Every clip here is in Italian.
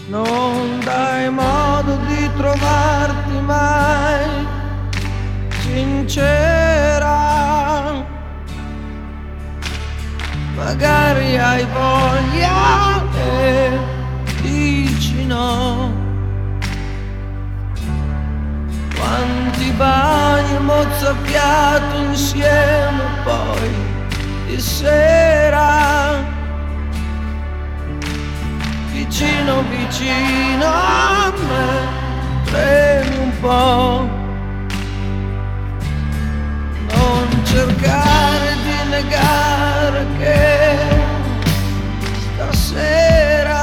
non dai modo di trovarti mai sincera. Magari hai voglia e dici no. Quanti bagni mozzafiato insieme poi di sera, vicino vicino a me, premi un po'. Non cercare di negare che stasera,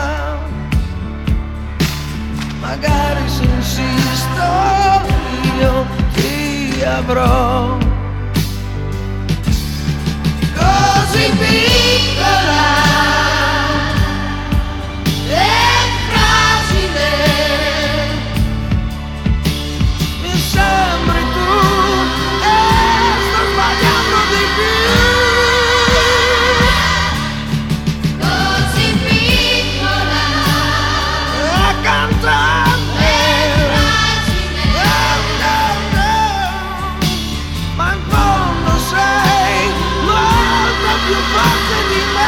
magari se insisto io ti avrò. Così piccola e fragile mi sembri tu, e sto sbagliando di più. Così piccola Accanto a me, ma in fondo sei molto più forte di me.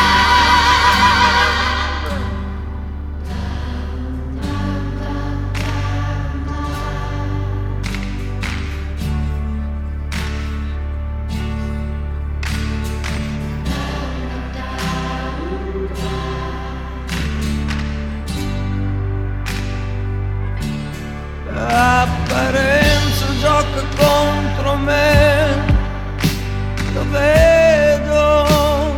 L'apparenza gioca contro me, lo vedo.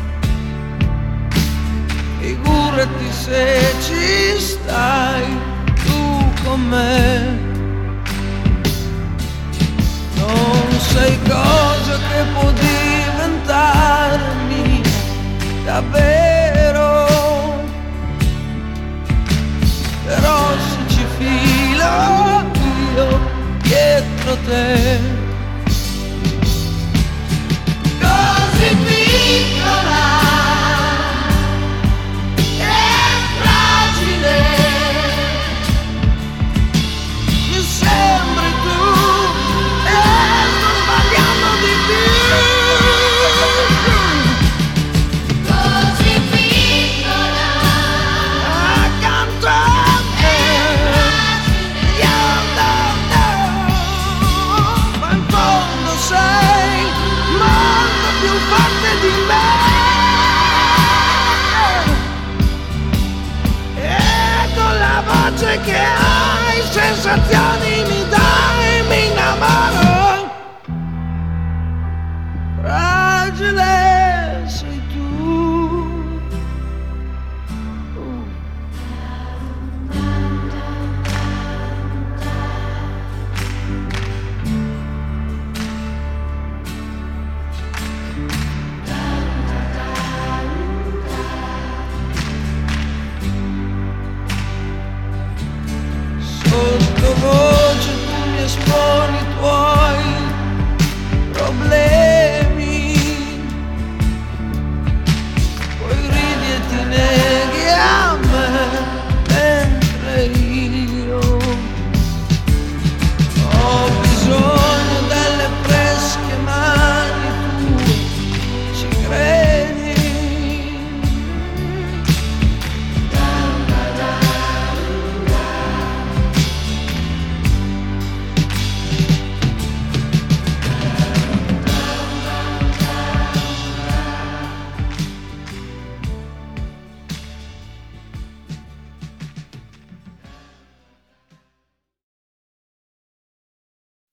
Figurati se ci stai tu con me. Non sei cosa che può diventarmi davvero, però se ci filo io dietro te. così piccola e fragile Mi sembri tu e sto sbagliando di più. così piccola Accanto a me, ma in fondo sei molto più forte di me. E con la voce che hai sensazioni mi dai.